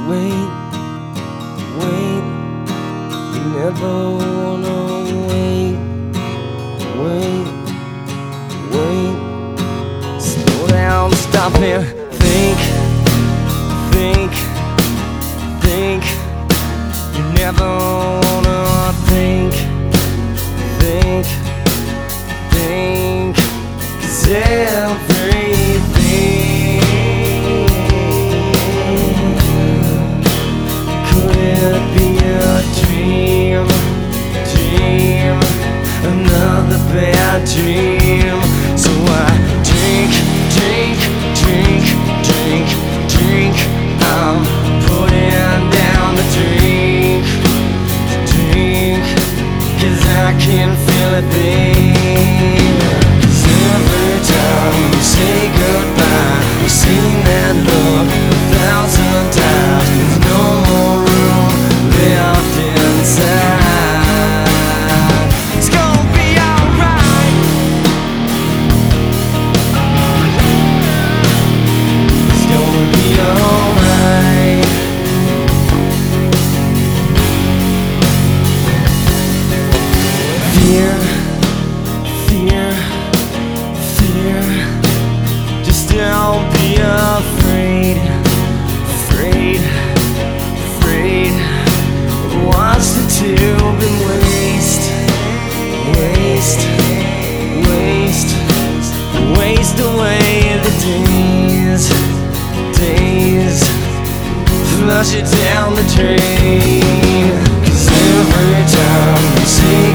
wait, wait. You never wanna wait, wait, wait. Slow down, stop and think, think, think. You never wanna think, think, think. 'Cause everything could it be a dream, dream, another bad dream. So I drink, drink, drink, drink, drink. I'm putting down the drink, drink, 'cause I can feel it there. 'Cause every time we say goodbye, we've seen that look 1,000 times. There's no more room left inside. It's gonna be alright. It's gonna be alright. Fear, fear, fear. Just don't be afraid, afraid, afraid. Watch the tube and waste, waste, waste, waste away the days, days. Flush it down the drain. 'Cause every time we say